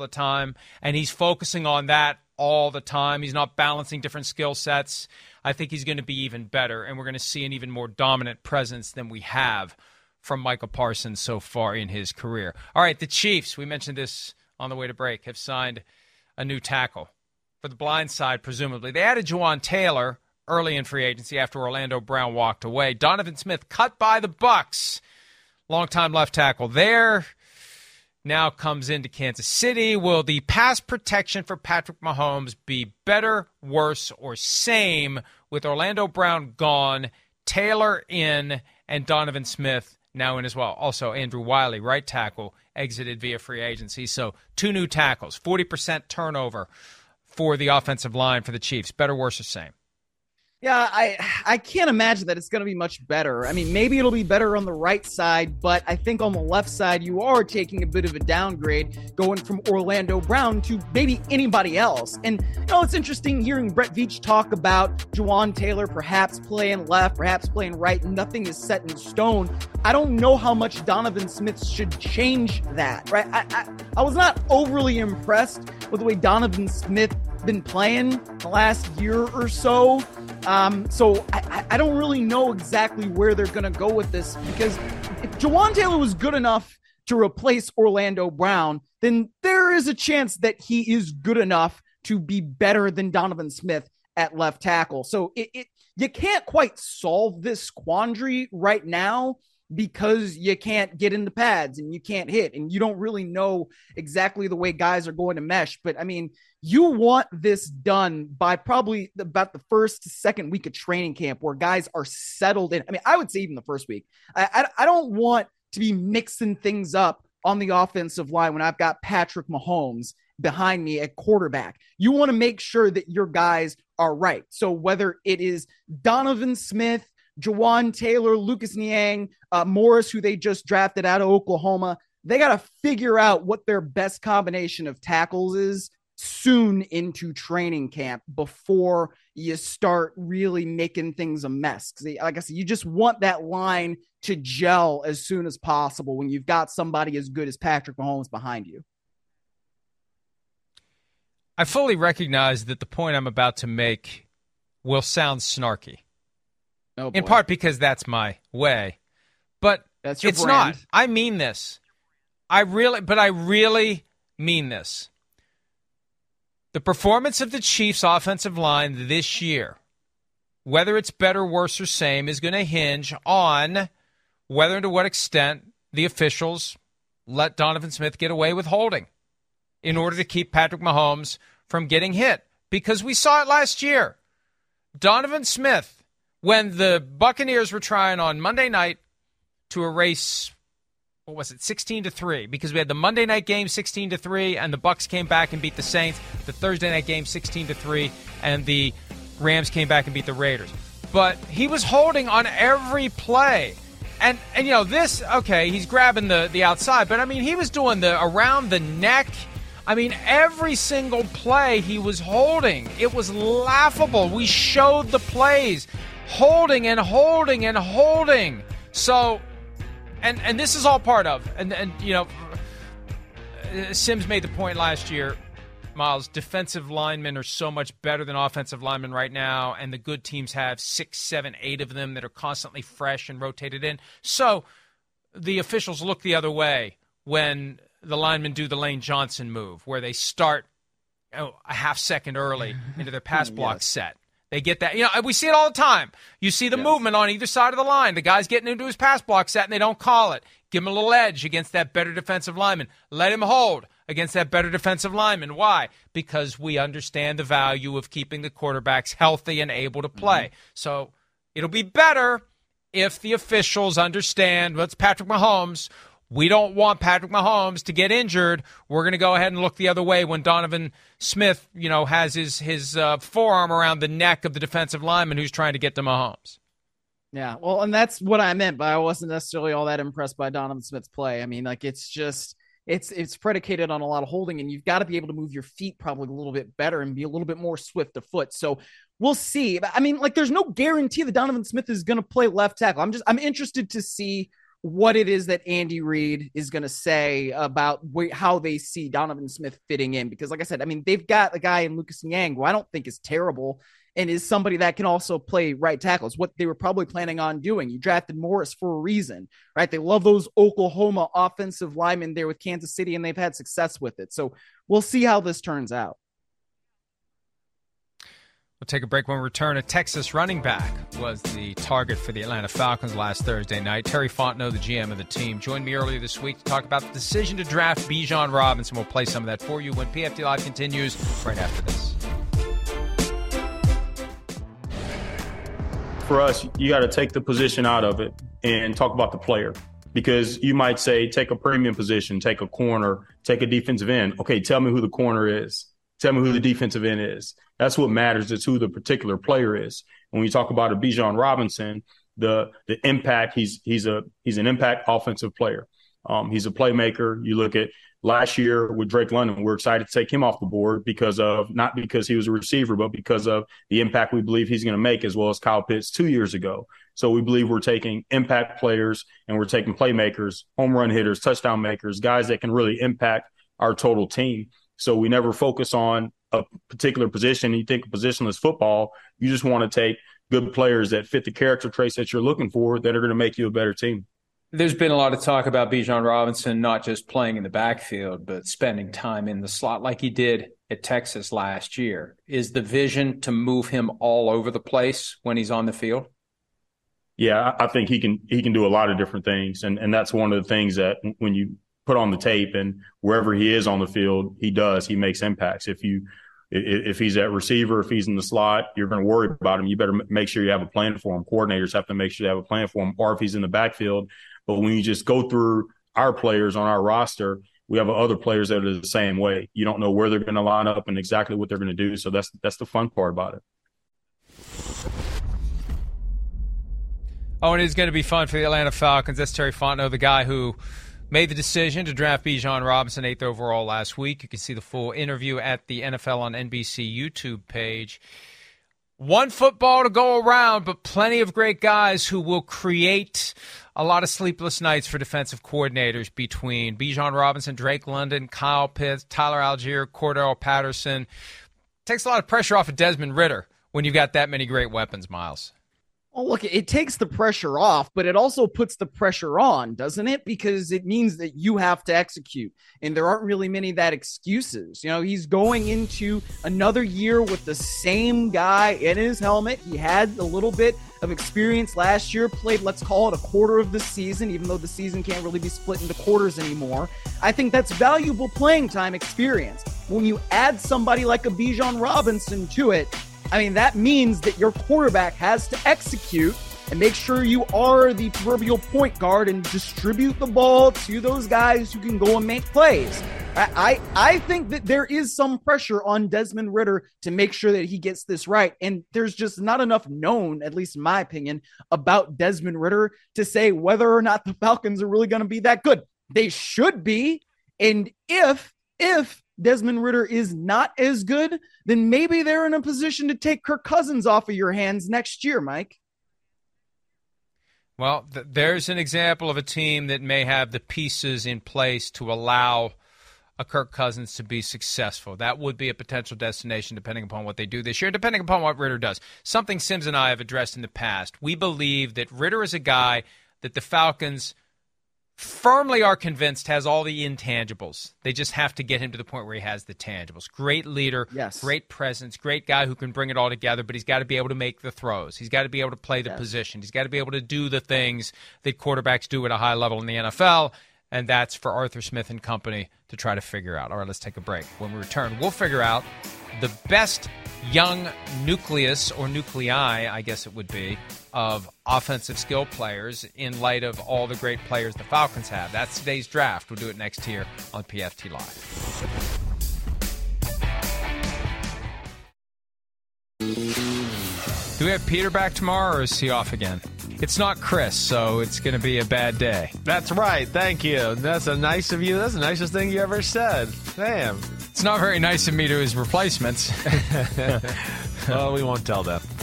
and he's focusing on that all the time, he's not balancing different skill sets, I think he's going to be even better, and we're going to see an even more dominant presence than we have from Micah Parsons so far in his career. All right, the Chiefs, we mentioned this on the way to break, have signed a new tackle for the blind side, presumably. They added Jawaan Taylor early in free agency after Orlando Brown walked away. Donovan Smith cut by the Bucs. Longtime left tackle there. Now comes into Kansas City. Will the pass protection for Patrick Mahomes be better, worse, or same with Orlando Brown gone, Taylor in, and Donovan Smith now in as well? Also, Andrew Wiley, right tackle, exited via free agency. So 2 new tackles, 40% turnover for the offensive line for the Chiefs. Better, worse, or same? Yeah, I can't imagine that it's going to be much better. Maybe it'll be better on the right side, but I think on the left side, you are taking a bit of a downgrade going from Orlando Brown to maybe anybody else. And, it's interesting hearing Brett Veach talk about Jawaan Taylor perhaps playing left, perhaps playing right. Nothing is set in stone. I don't know how much Donovan Smith should change that, right? I was not overly impressed with the way Donovan Smith been playing the last year or so. So I don't really know exactly where they're going to go with this, because if Jawaan Taylor was good enough to replace Orlando Brown, then there is a chance that he is good enough to be better than Donovan Smith at left tackle. So you can't quite solve this quandary right now because you can't get in the pads and you can't hit and you don't really know exactly the way guys are going to mesh. But you want this done by probably about the first to second week of training camp where guys are settled in. I would say even the first week. I don't want to be mixing things up on the offensive line when I've got Patrick Mahomes behind me at quarterback. You want to make sure that your guys are right. So whether it is Donovan Smith, Jawaan Taylor, Lucas Niang, Morris, who they just drafted out of Oklahoma, they got to figure out what their best combination of tackles is soon into training camp before you start really making things a mess. Like I said, you just want that line to gel as soon as possible when you've got somebody as good as Patrick Mahomes behind you. I fully recognize that the point I'm about to make will sound snarky. In part because that's my way. But that's your it's brand. not. I mean this. I really mean this. The performance of the Chiefs' offensive line this year, whether it's better, worse, or same, is going to hinge on whether and to what extent the officials let Donovan Smith get away with holding. in order to keep Patrick Mahomes from getting hit. Because we saw it last year. Donovan Smith, when the Buccaneers were trying on Monday night to erase, 16-3, because we had the Monday night game 16-3, and the Bucs came back and beat the Saints. The Thursday night game 16-3, and the Rams came back and beat the Raiders. But he was holding on every play. And this, okay, he's grabbing the outside, but he was doing the around the neck. Every single play he was holding. It was laughable. We showed the plays. Holding and holding and holding. So, and this is all part of, Sims made the point last year, Miles, defensive linemen are so much better than offensive linemen right now, and the good teams have 6, 7, 8 of them that are constantly fresh and rotated in. So the officials look the other way when the linemen do the Lane Johnson move, where they start a half second early into their pass block set. They get that. We see it all the time. You see the movement on either side of the line. The guy's getting into his pass block set, and they don't call it. Give him a little edge against that better defensive lineman. Let him hold against that better defensive lineman. Why? Because we understand the value of keeping the quarterbacks healthy and able to play. Mm-hmm. So it'll be better if the officials understand, it's Patrick Mahomes. We don't want Patrick Mahomes to get injured. We're going to go ahead and look the other way when Donovan Smith, has his forearm around the neck of the defensive lineman who's trying to get to Mahomes. Yeah, well, and that's what I meant, but I wasn't necessarily all that impressed by Donovan Smith's play. It's just it's predicated on a lot of holding, and you've got to be able to move your feet probably a little bit better and be a little bit more swift of foot. So we'll see. There's no guarantee that Donovan Smith is going to play left tackle. I'm interested to see what it is that Andy Reid is going to say about how they see Donovan Smith fitting in. Because like I said, they've got a guy in Lucas Niang who I don't think is terrible and is somebody that can also play right tackle. It's what they were probably planning on doing. You drafted Morris for a reason, right? They love those Oklahoma offensive linemen there with Kansas City, and they've had success with it. So we'll see how this turns out. We'll take a break. When we return. A Texas running back was the target for the Atlanta Falcons last Thursday night. Terry Fontenot, the GM of the team, joined me earlier this week to talk about the decision to draft Bijan Robinson. We'll play some of that for you when PFT Live continues right after this. For us, you got to take the position out of it and talk about the player. Because you might say, take a premium position, take a corner, take a defensive end. Okay, tell me who the corner is. Tell me who the defensive end is. That's what matters. It's who the particular player is. When we talk about a Bijan Robinson, the impact, he's an impact offensive player. He's a playmaker. You look at last year with Drake London, we're excited to take him off the board not because he was a receiver, but because of the impact we believe he's going to make, as well as Kyle Pitts 2 years ago. So we believe we're taking impact players and we're taking playmakers, home run hitters, touchdown makers, guys that can really impact our total team. So we never focus on a particular position. You think of positionless football, you just want to take good players that fit the character traits that you're looking for that are going to make you a better team. There's been a lot of talk about Bijan Robinson not just playing in the backfield, but spending time in the slot like he did at Texas last year. Is the vision to move him all over the place when he's on the field? Yeah, I think he can do a lot of different things. And that's one of the things that when you put on the tape and wherever he is on the field, he makes impacts. If he's at receiver, if he's in the slot, you're going to worry about him. You better make sure you have a plan for him. Coordinators have to make sure they have a plan for him, or if he's in the backfield. But when you just go through our players on our roster, we have other players that are the same way. You don't know where they're going to line up and exactly what they're going to do. So that's the fun part about it. Oh, and it's going to be fun for the Atlanta Falcons. That's Terry Fontenot, the guy who made the decision to draft Bijan Robinson 8th overall last week. You can see the full interview at the NFL on NBC YouTube page. One football to go around, but plenty of great guys who will create a lot of sleepless nights for defensive coordinators between Bijan Robinson, Drake London, Kyle Pitts, Tyler Algier, Cordell Patterson. Takes a lot of pressure off of Desmond Ridder when you've got that many great weapons, Miles. Well, look, it takes the pressure off, but it also puts the pressure on, doesn't it? Because it means that you have to execute, and there aren't really many that excuses. He's going into another year with the same guy in his helmet. He had a little bit of experience last year, played, let's call it, a quarter of the season, even though the season can't really be split into quarters anymore. I think that's valuable playing time experience. When you add somebody like a Bijan Robinson to it, I mean, that means that your quarterback has to execute and make sure you are the proverbial point guard and distribute the ball to those guys who can go and make plays. I think that there is some pressure on Desmond Ridder to make sure that he gets this right. And there's just not enough known, at least in my opinion, about Desmond Ridder to say whether or not the Falcons are really going to be that good. They should be. And if Desmond Ridder is not as good, then maybe they're in a position to take Kirk Cousins off of your hands next year, Mike. Well, there's an example of a team that may have the pieces in place to allow a Kirk Cousins to be successful. That would be a potential destination depending upon what they do this year, depending upon what Ridder does. Something Sims and I have addressed in the past. We believe that Ridder is a guy that the Falcons firmly are convinced has all the intangibles. They just have to get him to the point where he has the tangibles. Great leader, yes. Great presence, great guy who can bring it all together, but he's got to be able to make the throws. He's got to be able to play the position. He's got to be able to do the things that quarterbacks do at a high level in the NFL, and that's for Arthur Smith and company to try to figure out. All right, let's take a break. When we return, we'll figure out the best young nucleus, or nuclei, I guess it would be, of offensive skill players in light of all the great players the Falcons have. That's today's draft. We'll do it next here on PFT Live. Do we have Peter back tomorrow, or is he off again? It's not Chris, so it's going to be a bad day. That's right. Thank you. That's a nice of you. That's the nicest thing you ever said. Damn. It's not very nice of me to his replacements. Well, we won't tell them.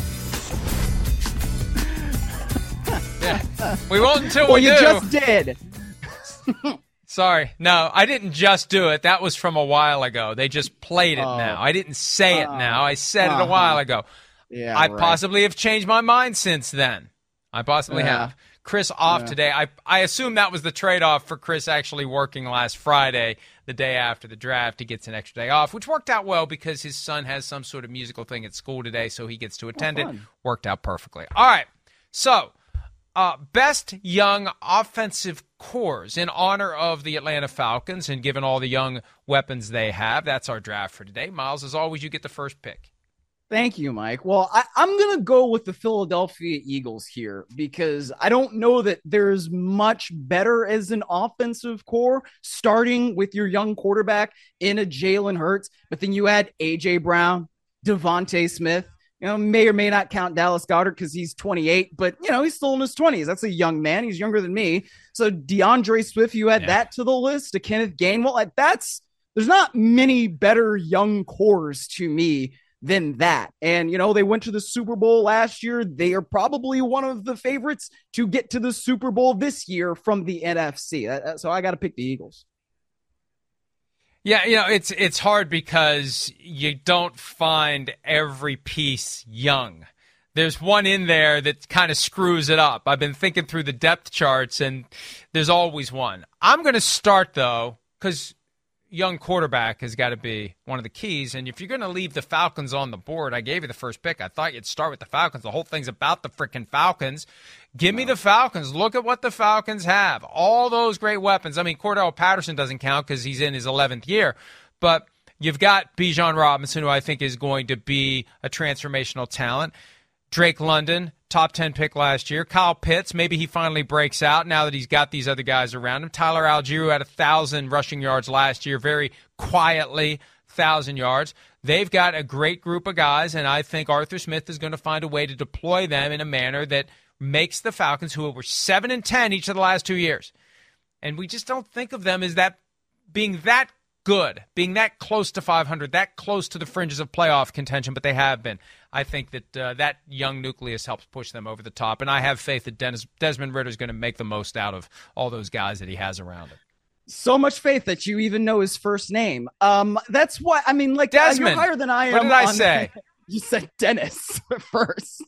Yeah. We won't until we do. Well, you just did. Sorry. No, I didn't just do it. That was from a while ago. They just played it now. I didn't say it now. I said it a while ago. Yeah, I possibly have changed my mind since then. I possibly have. Chris off today. I assume that was the trade-off for Chris actually working last Friday, the day after the draft. He gets an extra day off, which worked out well because his son has some sort of musical thing at school today, so he gets to attend it. Worked out perfectly. All right. So, best young offensive cores in honor of the Atlanta Falcons and given all the young weapons they have. That's our draft for today. Miles, as always, you get the first pick. Thank you, Mike. Well, I'm going to go with the Philadelphia Eagles here because I don't know that there's much better as an offensive core, starting with your young quarterback in a Jalen Hurts, but then you add A.J. Brown, Devontae Smith, may or may not count Dallas Goedert because he's 28, but, he's still in his 20s. That's a young man. He's younger than me. So DeAndre Swift, you add that to the list, to Kenneth Gainwell. There's not many better young cores to me than that. And, they went to the Super Bowl last year. They are probably one of the favorites to get to the Super Bowl this year from the NFC. So I got to pick the Eagles. Yeah, it's hard because you don't find every piece young. There's one in there that kind of screws it up. I've been thinking through the depth charts, and there's always one. I'm going to start, though, because young quarterback has got to be one of the keys. And if you're going to leave the Falcons on the board, I gave you the first pick. I thought you'd start with the Falcons. The whole thing's about the freaking Falcons. Give me the Falcons. Look at what the Falcons have. All those great weapons. I mean, Cordell Patterson doesn't count because he's in his 11th year. But you've got Bijan Robinson, who I think is going to be a transformational talent. Drake London, top 10 pick last year. Kyle Pitts, maybe he finally breaks out now that he's got these other guys around him. Tyler Algier had 1,000 rushing yards last year, very quietly, 1,000 yards. They've got a great group of guys, and I think Arthur Smith is going to find a way to deploy them in a manner that makes the Falcons, who were 7-10 each of the last 2 years. And we just don't think of them as that being that good, being that close to 500, that close to the fringes of playoff contention, but they have been. I think that that young nucleus helps push them over the top, and I have faith that Desmond Ridder is going to make the most out of all those guys that he has around him. So much faith that you even know his first name. That's why, Desmond. You're higher than I am. What did I say? You said Dennis first.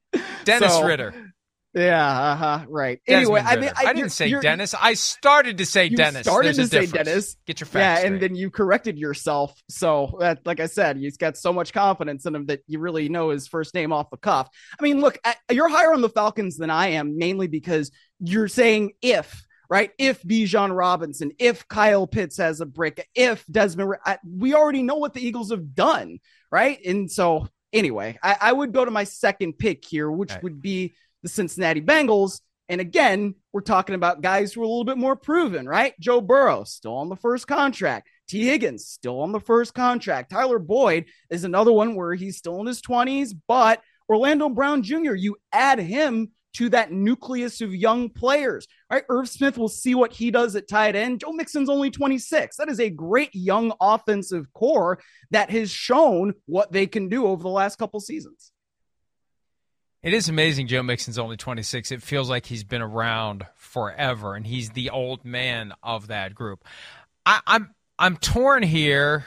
Dennis Ritter. Yeah, right. Desmond Anyway, Ritter. I didn't say Dennis. I started to say Dennis. Started There's to a say Dennis. Get your facts straight. And then you corrected yourself. So, like I said, he's got so much confidence in him that you really know his first name off the cuff. I mean, look, you're higher on the Falcons than I am, mainly because you're saying if. Right? If Bijan Robinson, if Kyle Pitts has a break, if Desmond, we already know what the Eagles have done, right? And so, anyway, I would go to my second pick here, which would be the Cincinnati Bengals. And again, we're talking about guys who are a little bit more proven, right? Joe Burrow, still on the first contract. T. Higgins, still on the first contract. Tyler Boyd is another one where he's still in his 20s, but Orlando Brown Jr., you add him to that nucleus of young players, right? Irv Smith will see what he does at tight end. Joe Mixon's only 26. That is a great young offensive core that has shown what they can do over the last couple seasons. It is amazing Joe Mixon's only 26. It feels like he's been around forever, and he's the old man of that group. I'm torn here.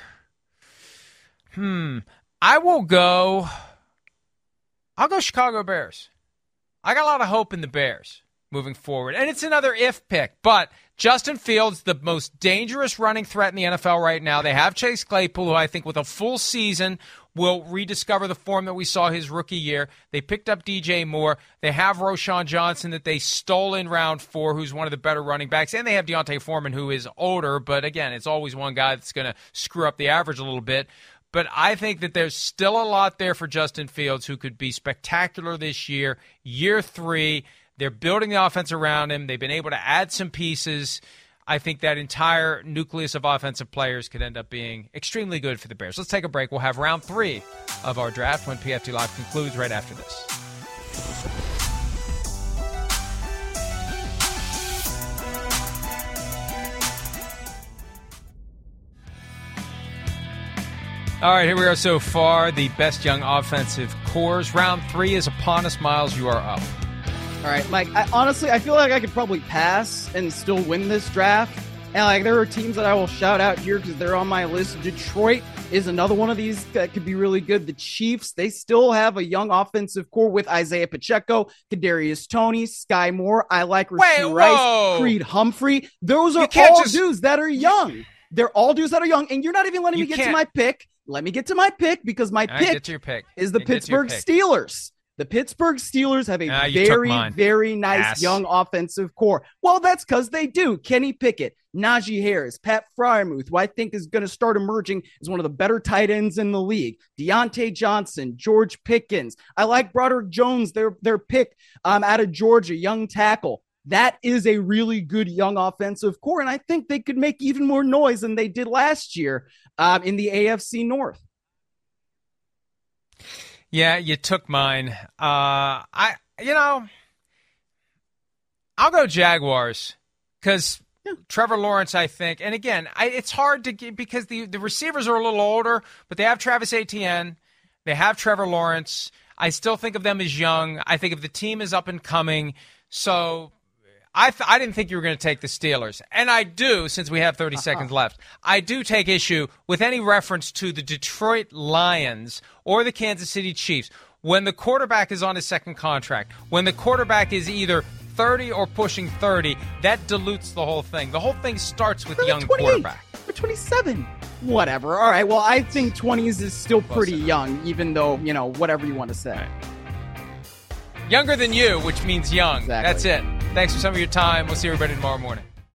I'll go Chicago Bears. I got a lot of hope in the Bears moving forward. And it's another if pick. But Justin Fields, the most dangerous running threat in the NFL right now. They have Chase Claypool, who I think with a full season will rediscover the form that we saw his rookie year. They picked up DJ Moore. They have Roschon Johnson that they stole in round 4, who's one of the better running backs. And they have Deontay Foreman, who is older. But again, it's always one guy that's going to screw up the average a little bit. But I think that there's still a lot there for Justin Fields, who could be spectacular this year. Year 3, they're building the offense around him. They've been able to add some pieces. I think that entire nucleus of offensive players could end up being extremely good for the Bears. Let's take a break. We'll have round 3 of our draft when PFT Live concludes right after this. All right, here we are so far. The best young offensive cores. Round 3 is upon us. Miles, you are up. All right, Mike, honestly, I feel like I could probably pass and still win this draft. And there are teams that I will shout out here because they're on my list. Detroit is another one of these that could be really good. The Chiefs, they still have a young offensive core with Isaiah Pacheco, Kadarius Toney, Sky Moore. I like Rashee Rice, Creed Humphrey. Those are all dudes that are young. They're all dudes that are young, and you're not even letting me get to my pick. Let me get to my pick because my pick is the Pittsburgh Steelers. The Pittsburgh Steelers have a very nice young offensive core. Well, that's because they do. Kenny Pickett, Najee Harris, Pat Freiermuth, who I think is going to start emerging as one of the better tight ends in the league. Deontay Johnson, George Pickens. I like Broderick Jones, their pick out of Georgia, young tackle. That is a really good young offensive core, and I think they could make even more noise than they did last year in the AFC North. Yeah, you took mine. I'll go Jaguars because Trevor Lawrence, I think, and again, it's hard to get because the receivers are a little older, but they have Travis Etienne, they have Trevor Lawrence. I still think of them as young. I think if the team is up and coming, so. I didn't think you were going to take the Steelers. And I do, since we have 30 seconds left. I do take issue with any reference to the Detroit Lions or the Kansas City Chiefs. When the quarterback is on his second contract, when the quarterback is either 30 or pushing 30, that dilutes the whole thing. The whole thing starts with young quarterback. We're 27. Whatever. All right, well, I think 20s is still pretty young, even though, whatever you want to say. Younger than you, which means young. Exactly. That's it. Thanks for some of your time. We'll see everybody tomorrow morning.